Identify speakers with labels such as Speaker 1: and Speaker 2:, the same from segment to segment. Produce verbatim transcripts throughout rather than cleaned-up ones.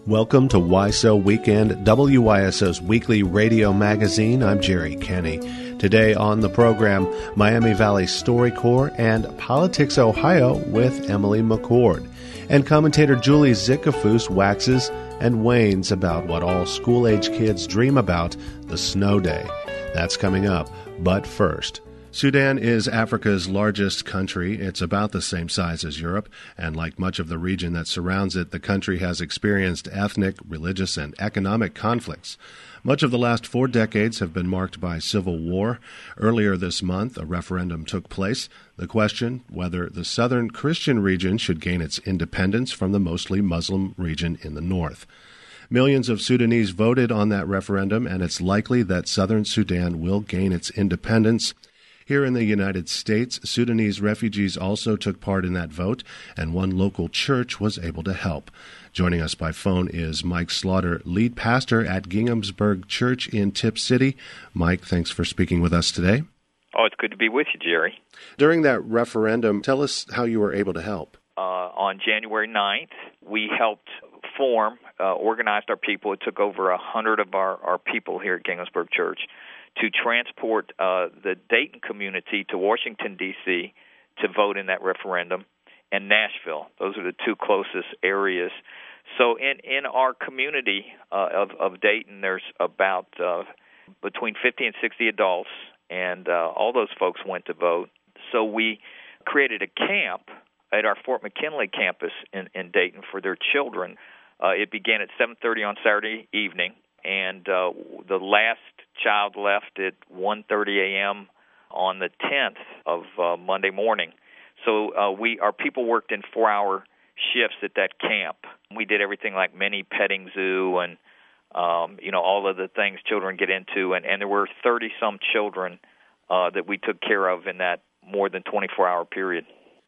Speaker 1: Welcome to Y S O Weekend, W Y S O's weekly radio magazine. I'm Jerry Kenny. Today on the program, Miami Valley StoryCorps and Politics Ohio with Emily McCord. And commentator Julie Zickafoose waxes and wanes about what all school-age kids dream about, the snow day. That's coming up. But first, Sudan is Africa's largest country. It's about the same size as Europe, and like much of the region that surrounds it, the country has experienced ethnic, religious, and economic conflicts. Much of the last four decades have been marked by civil war. Earlier this month, a referendum took place. The question, whether the southern Christian region should gain its independence from the mostly Muslim region in the north. Millions of Sudanese voted on that referendum, and it's likely that southern Sudan will gain its independence. Here in the United States, Sudanese refugees also took part in that vote, and one local church was able to help. Joining us by phone is Mike Slaughter, lead pastor at Ginghamsburg Church in Tipp City. Mike, thanks for speaking with us today.
Speaker 2: Oh, it's good to be with you, Jerry.
Speaker 1: During that referendum, tell us how you were able to help.
Speaker 2: Uh, on January ninth, we helped form, uh, organized our people. It took over a hundred of our, our people here at Ginghamsburg Church to transport uh, the Dayton community to Washington, D C to vote in that referendum, and Nashville. Those are the two closest areas. So in, in our community uh, of, of Dayton, there's about uh, between fifty and sixty adults, and uh, all those folks went to vote. So we created a camp at our Fort McKinley campus in, in Dayton for their children. Uh, it began at seven thirty on Saturday evening, and uh, the last child left at one thirty a.m. on the tenth of uh, Monday morning. So uh, we our people worked in four-hour shifts at that camp. We did everything like mini petting zoo and um, you know all of the things children get into, and, and there were thirty-some children uh, that we took care of in that more than twenty-four hour period.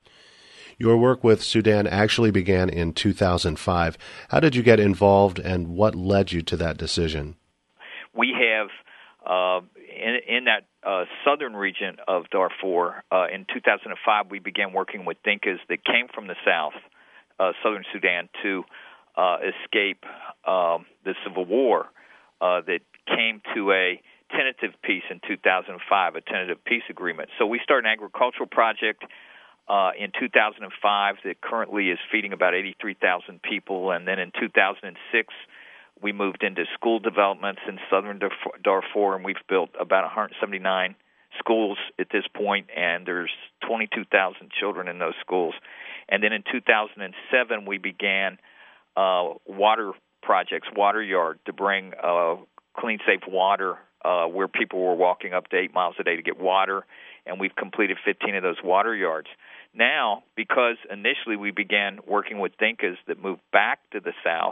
Speaker 1: Your work with Sudan actually began in two thousand five. How did you get involved, and what led you to that decision?
Speaker 2: We have, uh, in, in that uh, southern region of Darfur, uh, in two thousand five, we began working with Dinkas that came from the south, uh, southern Sudan, to uh, escape um, the civil war uh, that came to a tentative peace in two thousand five, a tentative peace agreement. So we started an agricultural project Uh, in two thousand five that currently is feeding about eighty-three thousand people, and then in two thousand six we moved into school developments in southern Darfur, and we've built about one hundred seventy-nine schools at this point, and there's twenty-two thousand children in those schools. And then in two thousand seven we began uh, water projects, water yard, to bring uh, clean, safe water uh, where people were walking up to eight miles a day to get water, and we've completed fifteen of those water yards. Now, because initially we began working with Dinkas that moved back to the south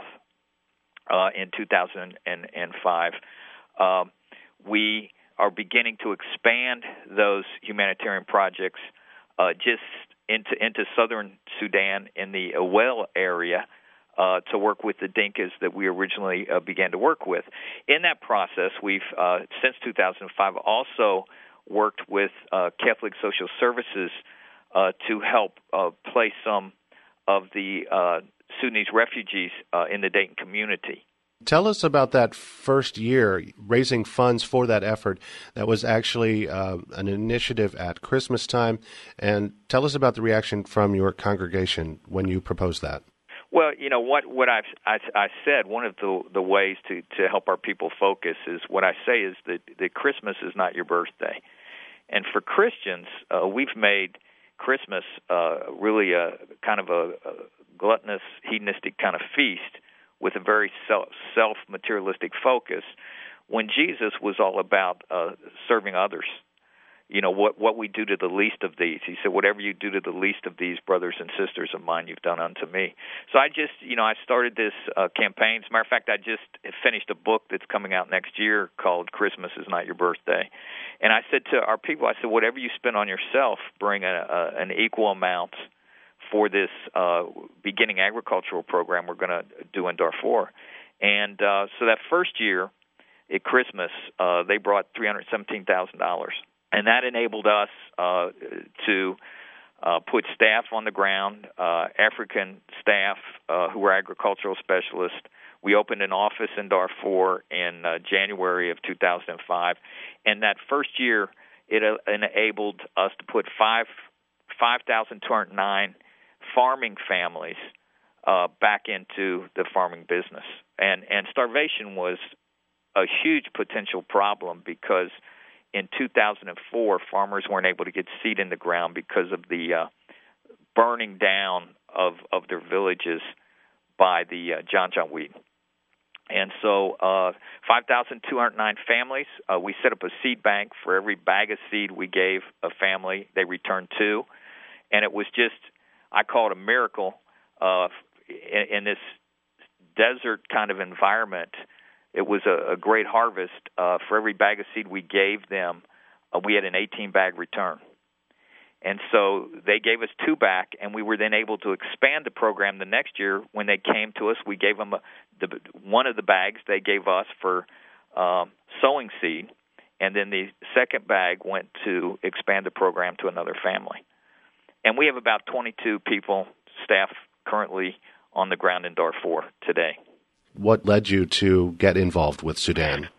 Speaker 2: uh, in two thousand five, uh, we are beginning to expand those humanitarian projects uh, just into into southern Sudan in the Awel area uh, to work with the Dinkas that we originally uh, began to work with. In that process, we've, uh, since two thousand five, also worked with uh, Catholic Social Services Uh, to help uh, place some of the uh, Sudanese refugees uh, in the Dayton community.
Speaker 1: Tell us about that first year, raising funds for that effort. That was actually uh, an initiative at Christmas time. And tell us about the reaction from your congregation when you proposed that.
Speaker 2: Well, you know, what, what I've, I, I said, one of the, the ways to, to help our people focus is what I say is that, that Christmas is not your birthday. And for Christians, uh, we've made Christmas uh, really a kind of a, a gluttonous, hedonistic kind of feast with a very self, self-materialistic focus, when Jesus was all about uh, serving others. You know, what, what we do to the least of these. He said, whatever you do to the least of these brothers and sisters of mine, you've done unto me. So I just, you know, I started this uh, campaign. As a matter of fact, I just finished a book that's coming out next year called Christmas is Not Your Birthday. And I said to our people, I said, whatever you spend on yourself, bring a, a, an equal amount for this uh, beginning agricultural program we're going to do in Darfur. And uh, so that first year at Christmas, uh, they brought three hundred seventeen thousand dollars. And that enabled us uh, to uh, put staff on the ground, uh, African staff uh, who were agricultural specialists. We opened an office in Darfur in uh, January of two thousand five, and that first year it uh, enabled us to put five five thousand two hundred nine farming families uh, back into the farming business, and and starvation was a huge potential problem because in two thousand four farmers weren't able to get seed in the ground because of the uh, burning down of of their villages by the uh, Janjaweed weed. And so uh, five thousand two hundred nine families, uh, we set up a seed bank. For every bag of seed we gave a family, they returned two. And it was just, I call it a miracle uh, in, in this desert kind of environment. It was a, a great harvest. Uh, for every bag of seed we gave them, uh, we had an eighteen-bag return. And so they gave us two back, and we were then able to expand the program the next year. When they came to us, we gave them a, the, one of the bags they gave us for um, sowing seed, and then the second bag went to expand the program to another family. And we have about twenty-two people, staff, currently on the ground in Darfur today.
Speaker 1: What led you to get involved with Sudan?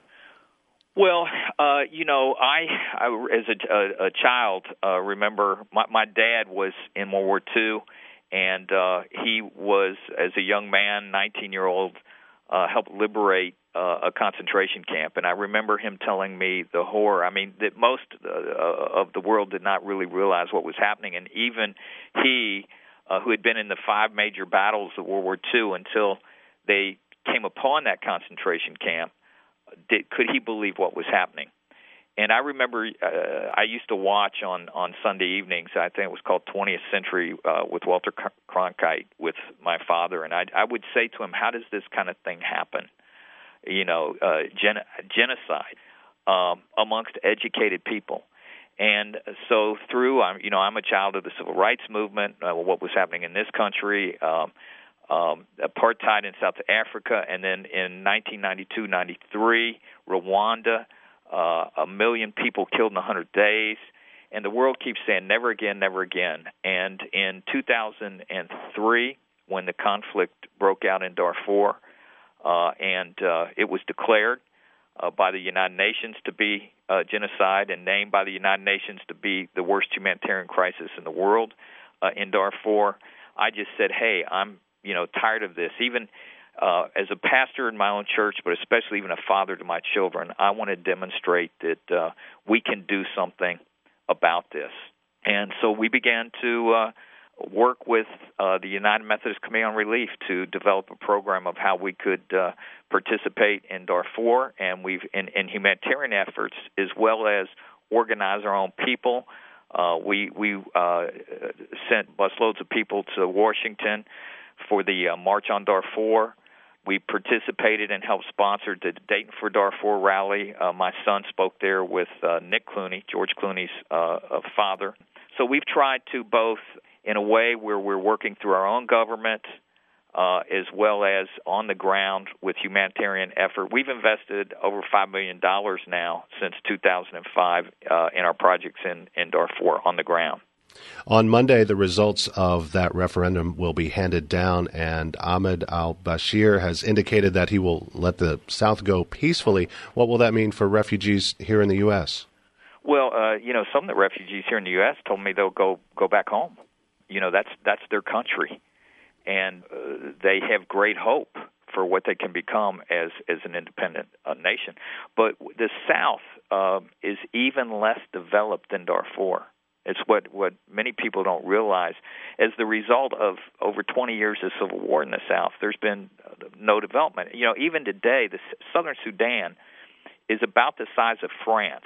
Speaker 2: Well, uh, you know, I, I as a, a, a child, uh, remember my, my dad was in World War Two, and uh, he was, as a young man, nineteen-year-old, uh, helped liberate uh, a concentration camp. And I remember him telling me the horror. I mean, that most uh, of the world did not really realize what was happening. And even he, uh, who had been in the five major battles of World War Two until they came upon that concentration camp, Did, could he believe what was happening? And I remember uh, I used to watch on, on Sunday evenings, I think it was called twentieth Century uh, with Walter Cronkite with my father, and I, I would say to him, how does this kind of thing happen? You know, uh, gen- genocide um, amongst educated people. And so through, you know, I'm a child of the civil rights movement, uh, what was happening in this country, um, Um, apartheid in South Africa, and then in nineteen ninety-two ninety-three, Rwanda, uh, a million people killed in one hundred days, and the world keeps saying never again, never again. And in two thousand three, when the conflict broke out in Darfur, uh, and uh, it was declared uh, by the United Nations to be uh, genocide and named by the United Nations to be the worst humanitarian crisis in the world uh, in Darfur, I just said, hey, I'm you know, tired of this. Even uh, as a pastor in my own church, but especially even a father to my children, I want to demonstrate that uh, we can do something about this. And so we began to uh, work with uh, the United Methodist Committee on Relief to develop a program of how we could uh, participate in Darfur and we've in, in humanitarian efforts, as well as organize our own people. Uh, we we uh, sent busloads of people to Washington for the uh, March on Darfur. We participated and helped sponsor the Dayton for Darfur rally. Uh, my son spoke there with uh, Nick Clooney, George Clooney's uh, father. So we've tried to both in a way where we're working through our own government uh, as well as on the ground with humanitarian effort. We've invested over five million dollars now since two thousand five uh, in our projects in, in Darfur on the ground.
Speaker 1: On Monday, the results of that referendum will be handed down, and Ahmed al-Bashir has indicated that he will let the South go peacefully. What will that mean for refugees here in the U S?
Speaker 2: Well, uh, you know, some of the refugees here in the U S told me they'll go, go back home. You know, that's that's their country, and uh, they have great hope for what they can become as, as an independent uh, nation. But the South uh, is even less developed than Darfur. It's what, what many people don't realize. As the result of over twenty years of civil war in the South, there's been no development. You know, even today, the southern Sudan is about the size of France,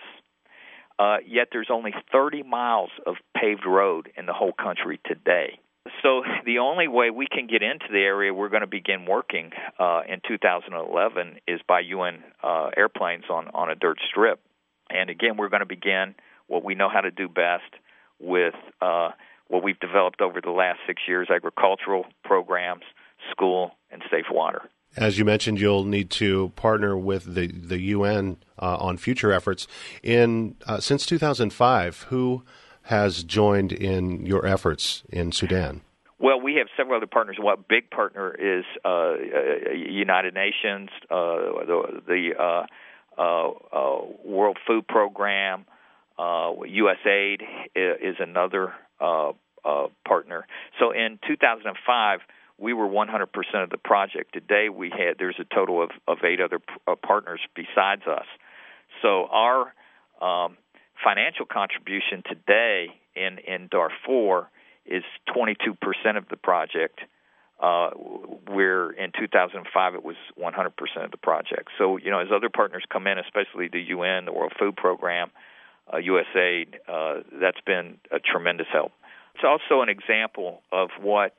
Speaker 2: uh, yet there's only thirty miles of paved road in the whole country today. So the only way we can get into the area we're going to begin working uh, in two thousand eleven is by U N uh, airplanes on, on a dirt strip. And again, we're going to begin what we know how to do best, with uh, what we've developed over the last six years, agricultural programs, school, and safe water.
Speaker 1: As you mentioned, you'll need to partner with the, the U N uh, on future efforts. In uh, since two thousand five, who has joined in your efforts in Sudan?
Speaker 2: Well, we have several other partners. One big partner is uh, United Nations, uh, the, the uh, uh, uh, World Food Program, uh, U S A I D is another uh, uh, partner. So in two thousand five, we were one hundred percent of the project. Today, we had there's a total of, of eight other p- uh, partners besides us. So our um, financial contribution today in, in Darfur is twenty-two percent of the project, uh, where in two thousand five it was one hundred percent of the project. So, you know, as other partners come in, especially the U N, the World Food Program, uh, U S A I D, uh, that's been a tremendous help. It's also an example of what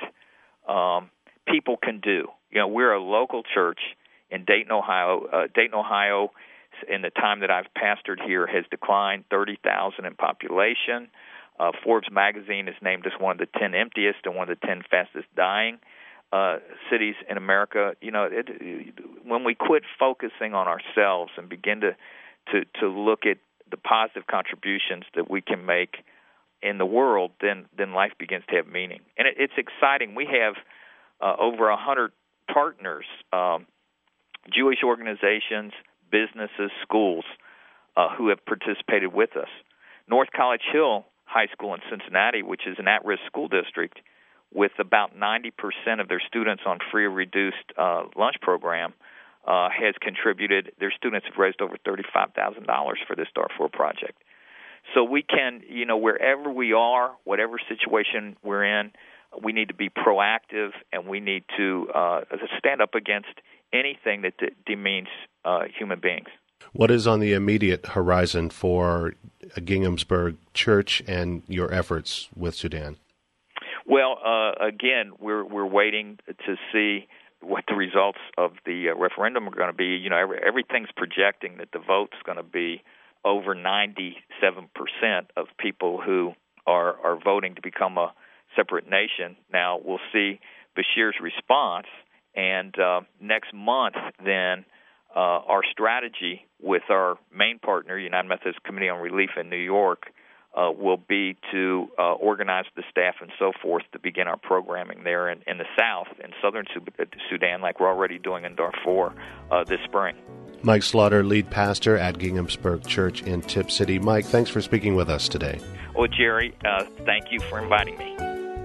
Speaker 2: um, people can do. You know, we're a local church in Dayton, Ohio. Uh, Dayton, Ohio, in the time that I've pastored here, has declined thirty thousand in population. Uh, Forbes magazine has named us one of the ten emptiest and one of the ten fastest dying uh, cities in America. You know, it, when we quit focusing on ourselves and begin to, to to look at the positive contributions that we can make in the world, then then life begins to have meaning. And it, it's exciting. We have uh, over a hundred partners, um, Jewish organizations, businesses, schools, uh, who have participated with us. North College Hill High School in Cincinnati, which is an at-risk school district, with about ninety percent of their students on free or reduced uh, lunch program, uh, has contributed. Their students have raised over thirty-five thousand dollars for this Darfur project. So we can, you know, wherever we are, whatever situation we're in, we need to be proactive, and we need to uh, stand up against anything that de- demeans uh, human beings.
Speaker 1: What is on the immediate horizon for Ginghamsburg Church and your efforts with Sudan?
Speaker 2: Well, uh, again, we're we're waiting to see what the results of the uh, referendum are going to be. You know, every, everything's projecting that the vote's going to be over ninety-seven percent of people who are are voting to become a separate nation. Now, we'll see Bashir's response, and uh, next month, then, Uh, our strategy with our main partner, United Methodist Committee on Relief in New York, uh, will be to uh, organize the staff and so forth to begin our programming there in, in the south, in southern Sudan, like we're already doing in Darfur uh, this spring.
Speaker 1: Mike Slaughter, lead pastor at Ginghamsburg Church in Tip City. Mike, thanks for speaking with us today.
Speaker 2: Well, Jerry, uh, thank you for inviting me.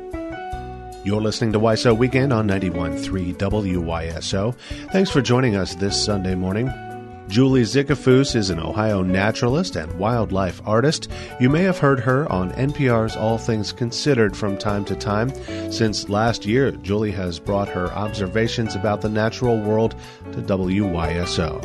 Speaker 1: You're listening to Y S O Weekend on ninety-one point three W Y S O. Thanks for joining us this Sunday morning. Julie Zickafoose is an Ohio naturalist and wildlife artist. You may have heard her on N P R's All Things Considered from time to time. Since last year, Julie has brought her observations about the natural world to W Y S O.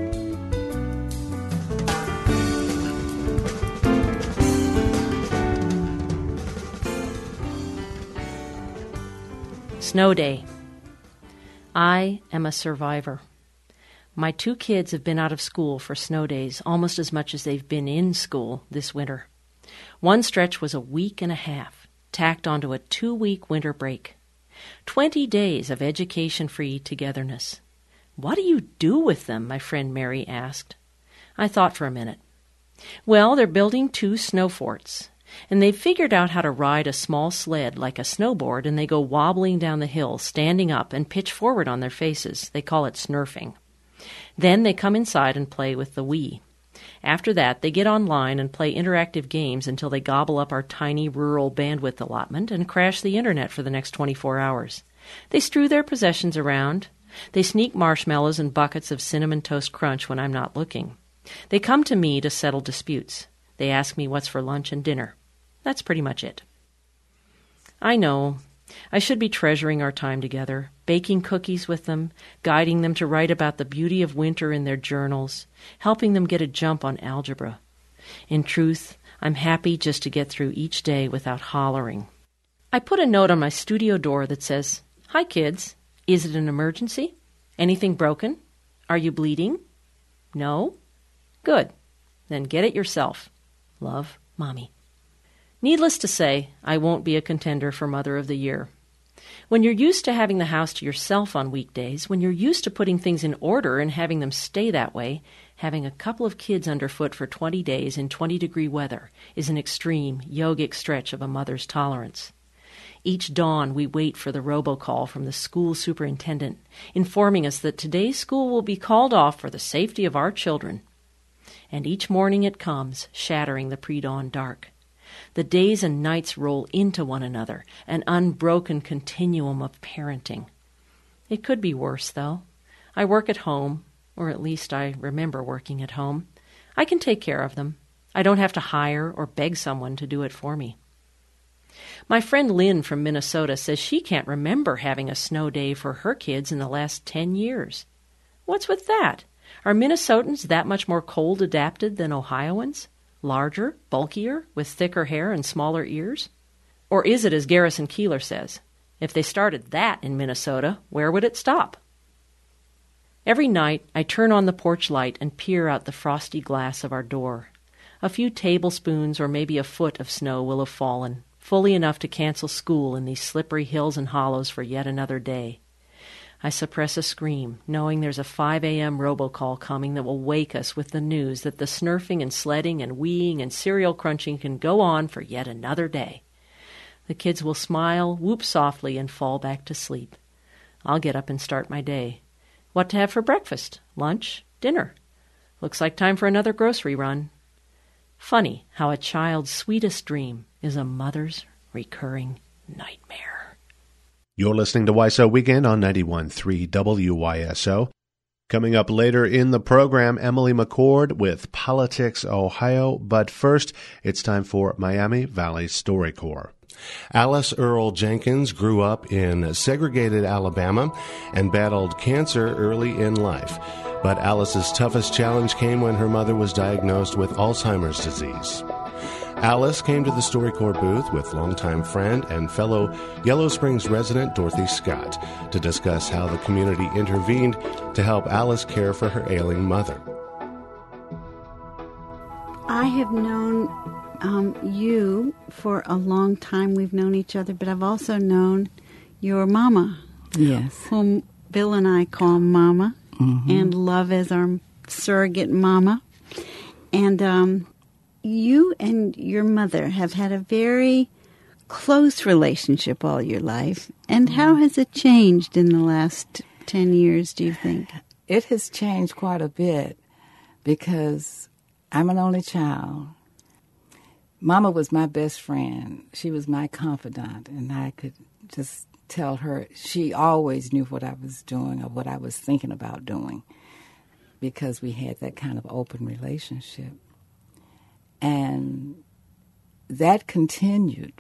Speaker 3: Snow Day. I am a survivor. My two kids have been out of school for snow days almost as much as they've been in school this winter. One stretch was a week and a half, tacked onto a two-week winter break. Twenty days of education-free togetherness. What do you do with them? My friend Mary asked. I thought for a minute. Well, they're building two snow forts. And they've figured out how to ride a small sled like a snowboard, and they go wobbling down the hill, standing up, and pitch forward on their faces. They call it snurfing. Then they come inside and play with the Wii. After that, they get online and play interactive games until they gobble up our tiny rural bandwidth allotment and crash the internet for the next twenty-four hours. They strew their possessions around. They sneak marshmallows and buckets of Cinnamon Toast Crunch when I'm not looking. They come to me to settle disputes. They ask me what's for lunch and dinner. That's pretty much it. I know. I should be treasuring our time together, baking cookies with them, guiding them to write about the beauty of winter in their journals, helping them get a jump on algebra. In truth, I'm happy just to get through each day without hollering. I put a note on my studio door that says, "Hi, kids. Is it an emergency? Anything broken? Are you bleeding? No? Good. Then get it yourself. Love, Mommy." Needless to say, I won't be a contender for Mother of the Year. When you're used to having the house to yourself on weekdays, when you're used to putting things in order and having them stay that way, having a couple of kids underfoot for twenty days in twenty-degree weather is an extreme, yogic stretch of a mother's tolerance. Each dawn, we wait for the robocall from the school superintendent, informing us that today's school will be called off for the safety of our children. And each morning it comes, shattering the pre-dawn dark. The days and nights roll into one another, an unbroken continuum of parenting. It could be worse, though. I work at home, or at least I remember working at home. I can take care of them. I don't have to hire or beg someone to do it for me. My friend Lynn from Minnesota says she can't remember having a snow day for her kids in the last ten years. What's with that? Are Minnesotans that much more cold adapted than Ohioans? Larger, bulkier, with thicker hair and smaller ears? Or is it as Garrison Keillor says, if they started that in Minnesota, where would it stop? Every night I turn on the porch light and peer out the frosty glass of our door. A few tablespoons or maybe a foot of snow will have fallen, fully enough to cancel school in these slippery hills and hollows for yet another day. I suppress a scream, knowing there's a five a.m. robocall coming that will wake us with the news that the snurfing and sledding and weeing and cereal crunching can go on for yet another day. The kids will smile, whoop softly, and fall back to sleep. I'll get up and start my day. What to have for breakfast, lunch, dinner? Looks like time for another grocery run. Funny how a child's sweetest dream is a mother's recurring nightmare.
Speaker 1: You're listening to Y S O Weekend on ninety-one point three W Y S O. Coming up later in the program, Emily McCord with Politics Ohio. But first, it's time for Miami Valley StoryCorps. Alice Earl Jenkins grew up in segregated Alabama and battled cancer early in life. But Alice's toughest challenge came when her mother was diagnosed with Alzheimer's disease. Alice came to the StoryCorps booth with longtime friend and fellow Yellow Springs resident Dorothy Scott to discuss how the community intervened to help Alice care for her ailing mother.
Speaker 4: I have known um, you for a long time. We've known each other, but I've also known your mama.
Speaker 5: Yes.
Speaker 4: Whom Bill and I call Mama,
Speaker 5: mm-hmm.
Speaker 4: and love as our surrogate mama. And um, you and your mother have had a very close relationship all your life. And how has it changed in the last ten years, do you think?
Speaker 5: It has changed quite a bit because I'm an only child. Mama was my best friend. She was my confidant, and I could just tell her. She always knew what I was doing or what I was thinking about doing because we had that kind of open relationship. And that continued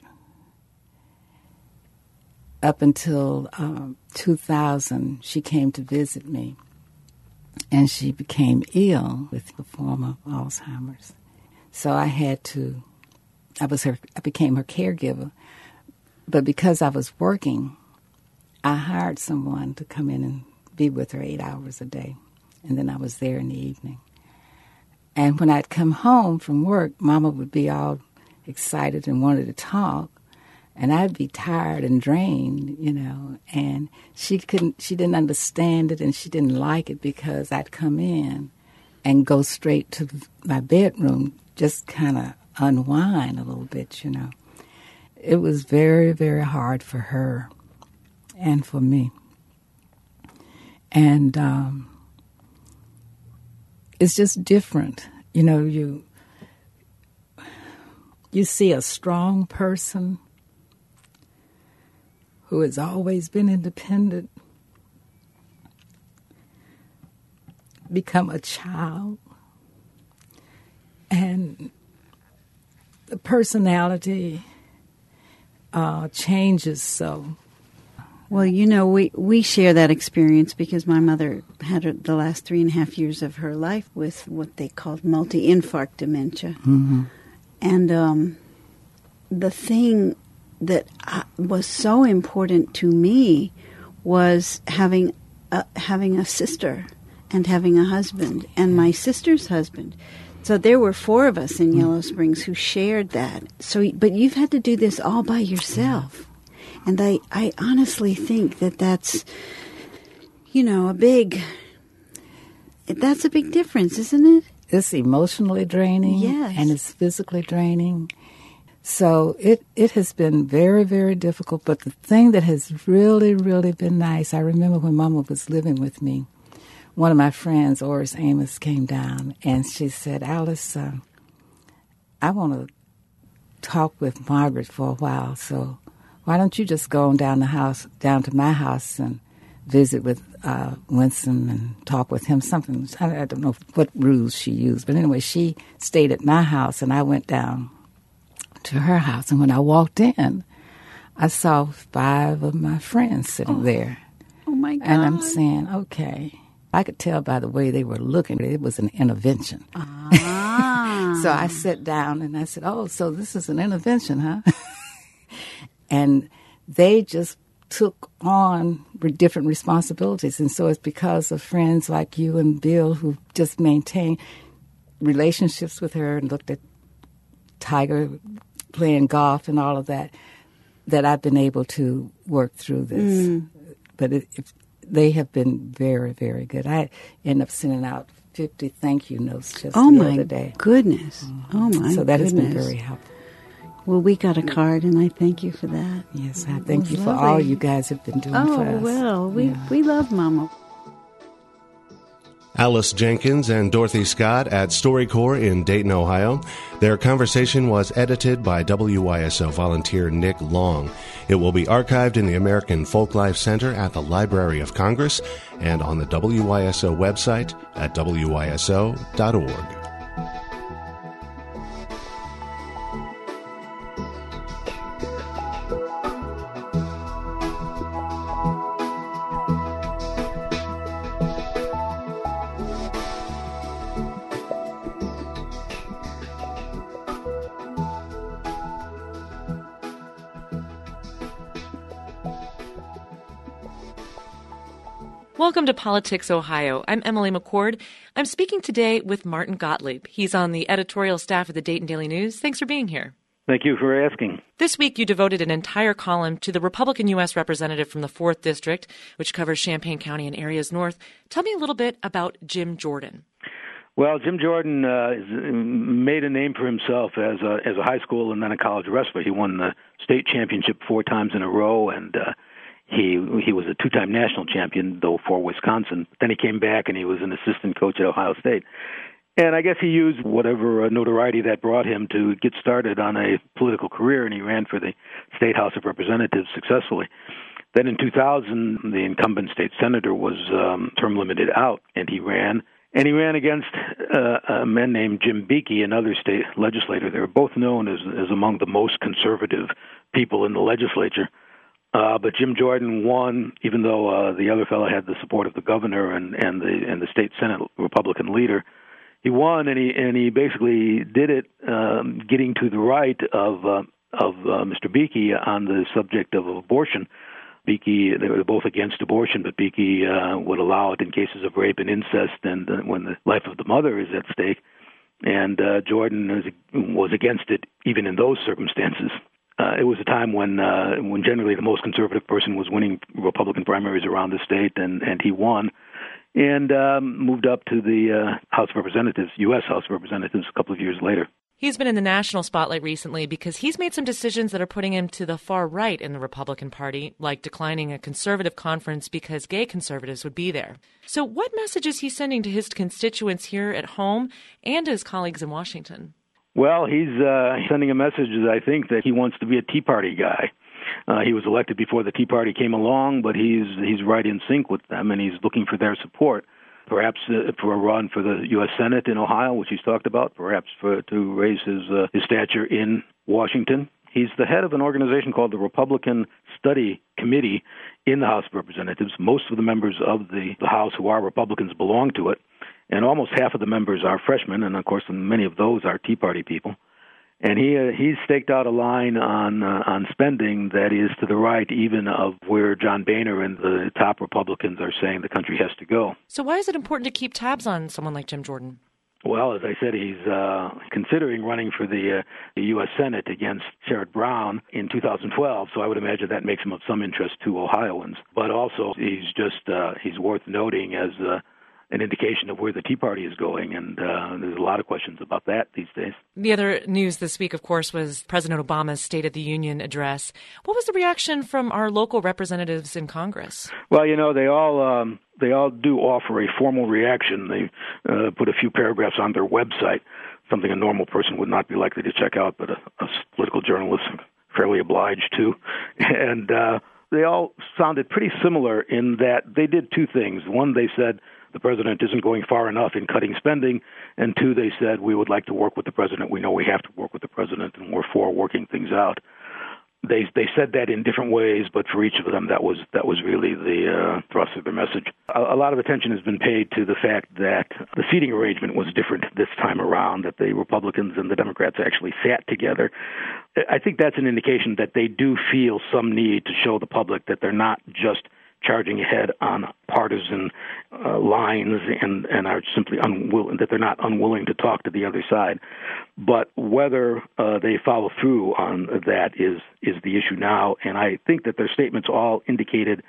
Speaker 5: up until um, two thousand. She came to visit me, and she became ill with the form of Alzheimer's. So I had to, I was her, I became her caregiver. But because I was working, I hired someone to come in and be with her eight hours a day. And then I was there in the evening. And when I'd come home from work, Mama would be all excited and wanted to talk. And I'd be tired and drained, you know, and she couldn't, she didn't understand it and she didn't like it because I'd come in and go straight to my bedroom, just kind of unwind a little bit, you know. It was very, very hard for her and for me. And um, it's just different. You know, you you see a strong person who has always been independent become a child, and the personality uh, changes so.
Speaker 4: Well, you know, we, we share that experience because my mother had her, the last three and a half years of her life with what they called multi-infarct dementia.
Speaker 5: Mm-hmm.
Speaker 4: And um, the thing that I, was so important to me was having a, having a sister and having a husband, and my sister's husband. So there were four of us in Yellow Springs who shared that. So, but you've had to do this all by yourself. And I, I honestly think that that's, you know, a big, that's a big difference, isn't it?
Speaker 5: It's emotionally draining.
Speaker 4: Yes.
Speaker 5: And it's physically draining. So it, it has been very, very difficult. But the thing that has really, really been nice, I remember when Mama was living with me, one of my friends, Oris Amos, came down and she said, Alice, uh, I want to talk with Margaret for a while, so why don't you just go on down the house, down to my house and visit with uh, Winston and talk with him, something. I, I don't know what rules she used, but anyway, she stayed at my house and I went down to her house. And when I walked in, I saw five of my friends sitting
Speaker 4: oh.
Speaker 5: there.
Speaker 4: Oh, my God.
Speaker 5: And I'm saying, okay. I could tell by the way they were looking, it was an intervention.
Speaker 4: Ah.
Speaker 5: So I sat down and I said, oh, so this is an intervention, huh? And they just took on different responsibilities. And so it's because of friends like you and Bill who just maintained relationships with her and looked at Tiger playing golf and all of that, that I've been able to work through this. Mm. But it, if, they have been very, very good. I end up sending out fifty thank you notes just
Speaker 4: oh
Speaker 5: the
Speaker 4: my
Speaker 5: other day.
Speaker 4: Goodness.
Speaker 5: Mm-hmm.
Speaker 4: Oh, my
Speaker 5: So that
Speaker 4: goodness.
Speaker 5: has been very helpful.
Speaker 4: Well, we got a card, and I thank you for that.
Speaker 5: Yes, I thank you
Speaker 4: lovely.
Speaker 5: for all you guys have been doing
Speaker 4: oh,
Speaker 5: for us.
Speaker 4: well, we,
Speaker 5: yeah.
Speaker 4: we love Mama.
Speaker 1: Alice Jenkins and Dorothy Scott at StoryCorps in Dayton, Ohio. Their conversation was edited by W Y S O volunteer Nick Long. It will be archived in the American Folklife Center at the Library of Congress and on the W Y S O website at W Y S O dot org.
Speaker 6: Welcome to Politics Ohio. I'm Emily McCord. I'm speaking today with Martin Gottlieb. He's on the editorial staff of the Dayton Daily News. Thanks for being here.
Speaker 7: Thank you for asking.
Speaker 6: This week you devoted an entire column to the Republican U S representative from the fourth District, which covers Champaign County and areas north. Tell me a little bit about Jim Jordan.
Speaker 7: Well, Jim Jordan uh, made a name for himself as a, as a high school and then a college wrestler. He won the state championship four times in a row, and uh, He he was a two-time national champion, though, for Wisconsin. Then he came back and he was an assistant coach at Ohio State. And I guess he used whatever notoriety that brought him to get started on a political career, and he ran for the State House of Representatives successfully. Then in two thousand, the incumbent state senator was um, term limited out, and he ran. And he ran against uh, a man named Jim Beakey, another state legislator. They were both known as, as among the most conservative people in the legislature. Uh, but Jim Jordan won, even though uh, the other fellow had the support of the governor and, and the and the state Senate Republican leader. He won, and he and he basically did it, um, getting to the right of uh, of uh, Mister Beakey on the subject of abortion. Beakey, they were both against abortion, but Beakey uh, would allow it in cases of rape and incest, and uh, when the life of the mother is at stake. And uh, Jordan was, was against it, even in those circumstances. Uh, it was a time when uh, when generally the most conservative person was winning Republican primaries around the state, and, and he won, and um, moved up to the uh, House of Representatives, U S House of Representatives, a couple of years later.
Speaker 6: He's been in the national spotlight recently because he's made some decisions that are putting him to the far right in the Republican Party, like declining a conservative conference because gay conservatives would be there. So what message is he sending to his constituents here at home and to his colleagues in Washington?
Speaker 7: Well, he's uh, sending a message, I think, that he wants to be a Tea Party guy. Uh, he was elected before the Tea Party came along, but he's he's right in sync with them, and he's looking for their support, perhaps uh, for a run for the U S Senate in Ohio, which he's talked about, perhaps for, to raise his, uh, his stature in Washington. He's the head of an organization called the Republican Study Committee in the House of Representatives. Most of the members of the, the House who are Republicans belong to it. And almost half of the members are freshmen, and of course, many of those are Tea Party people. And he uh, he's staked out a line on uh, on spending that is to the right, even of where John Boehner and the top Republicans are saying the country has to go.
Speaker 6: So, why is it important to keep tabs on someone like Jim Jordan?
Speaker 7: Well, as I said, he's uh, considering running for the, uh, the U S Senate against Sherrod Brown in two thousand twelve, so I would imagine that makes him of some interest to Ohioans. But also, he's just uh, he's worth noting as uh, an indication of where the Tea Party is going, and uh, there's a lot of questions about that these days.
Speaker 6: The other news this week, of course, was President Obama's State of the Union address. What was the reaction from our local representatives in Congress?
Speaker 7: Well, you know, they all um, they all do offer a formal reaction. They uh, put a few paragraphs on their website, something a normal person would not be likely to check out, but a, a political journalist fairly obliged to. And uh, they all sounded pretty similar in that they did two things. One, they said the president isn't going far enough in cutting spending, and two, they said we would like to work with the president. We know we have to work with the president, and we're for working things out. They they said that in different ways, but for each of them, that was that was really the uh, thrust of their message. A, a lot of attention has been paid to the fact that the seating arrangement was different this time around, that the Republicans and the Democrats actually sat together. I think that's an indication that they do feel some need to show the public that they're not just charging ahead on partisan uh, lines and, and are simply unwilling, that they're not unwilling to talk to the other side. But whether uh, they follow through on that is is the issue now. And I think that their statements all indicated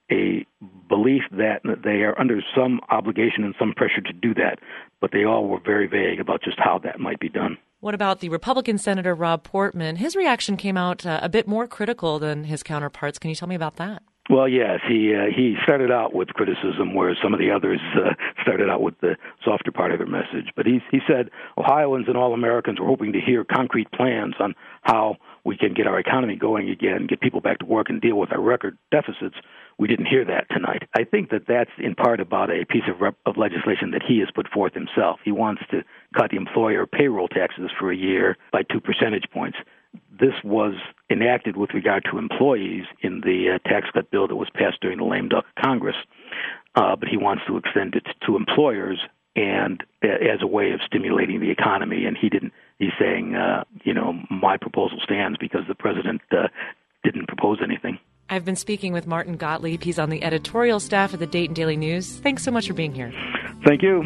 Speaker 7: a belief that they are under some obligation and some pressure to do that. But they all were very vague about just how that might be done.
Speaker 6: What about the Republican Senator Rob Portman? His reaction came out uh, a bit more critical than his counterparts. Can you tell me about that?
Speaker 7: Well, yes, he uh, he started out with criticism, whereas some of the others uh, started out with the softer part of their message. But he he said Ohioans and all Americans were hoping to hear concrete plans on how we can get our economy going again, get people back to work, and deal with our record deficits. We didn't hear that tonight. I think that that's in part about a piece of, rep- of legislation that he has put forth himself. He wants to cut employer payroll taxes for a year by two percentage points. This was enacted with regard to employees in the uh, tax cut bill that was passed during the lame duck Congress, uh, but he wants to extend it to employers and uh, as a way of stimulating the economy. And he didn't. He's saying, uh, you know, my proposal stands because the president uh, didn't propose anything.
Speaker 6: I've been speaking with Martin Gottlieb. He's on the editorial staff of the Dayton Daily News. Thanks so much for being here.
Speaker 7: Thank you.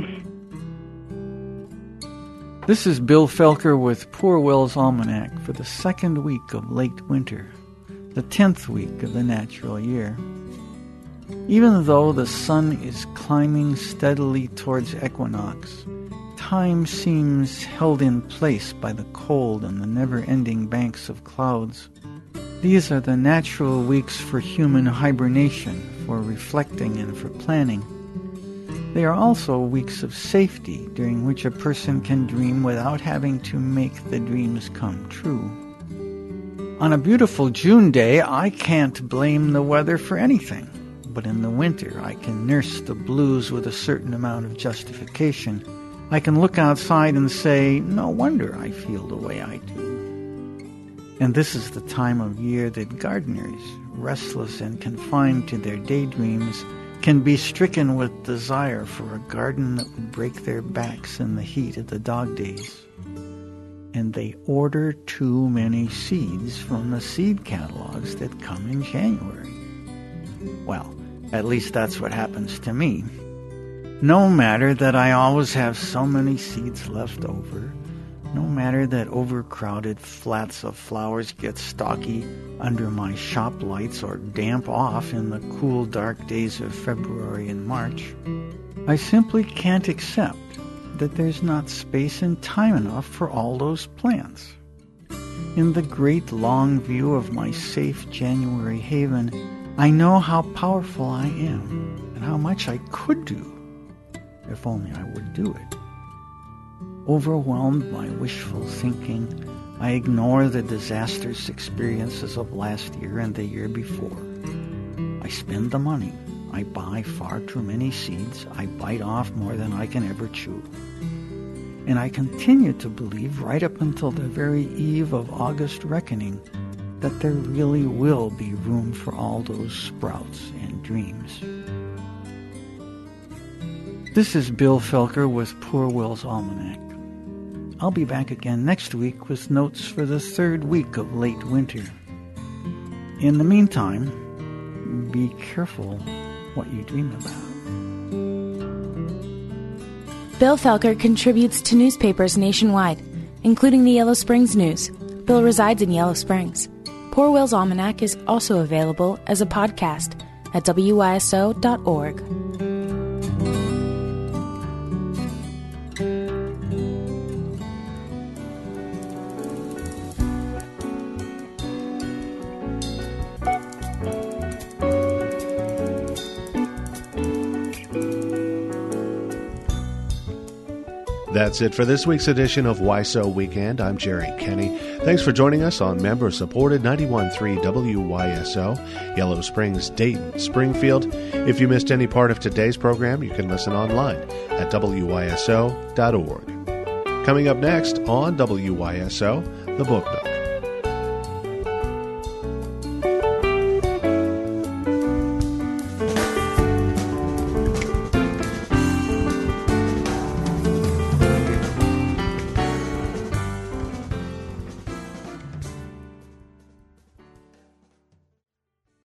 Speaker 8: This is Bill Felker with Poor Will's Almanac for the second week of late winter, the tenth week of the natural year. Even though the sun is climbing steadily towards equinox, time seems held in place by the cold and the never-ending banks of clouds. These are the natural weeks for human hibernation, for reflecting and for planning. They are also weeks of safety during which a person can dream without having to make the dreams come true. On a beautiful June day, I can't blame the weather for anything, but in the winter I can nurse the blues with a certain amount of justification. I can look outside and say, no wonder I feel the way I do. And this is the time of year that gardeners, restless and confined to their daydreams, can be stricken with desire for a garden that would break their backs in the heat of the dog days. And they order too many seeds from the seed catalogs that come in January. Well, at least that's what happens to me. No matter that I always have so many seeds left over, no matter that overcrowded flats of flowers get stocky under my shop lights or damp off in the cool, dark days of February and March, I simply can't accept that there's not space and time enough for all those plants. In the great long view of my safe January haven, I know how powerful I am and how much I could do, if only I would do it. Overwhelmed by wishful thinking, I ignore the disastrous experiences of last year and the year before. I spend the money. I buy far too many seeds. I bite off more than I can ever chew. And I continue to believe, right up until the very eve of August reckoning, that there really will be room for all those sprouts and dreams. This is Bill Felker with Poor Will's Almanac. I'll be back again next week with notes for the third week of late winter. In the meantime, be careful what you dream about.
Speaker 9: Bill Felker contributes to newspapers nationwide, including the Yellow Springs News. Bill resides in Yellow Springs. Poor Will's Almanac is also available as a podcast at W Y S O dot org.
Speaker 1: That's it for this week's edition of Y S O Weekend. I'm Jerry Kenny. Thanks for joining us on member-supported ninety-one point three W Y S O, Yellow Springs, Dayton, Springfield. If you missed any part of today's program, you can listen online at W Y S O dot org. Coming up next on W Y S O, The Book Nook.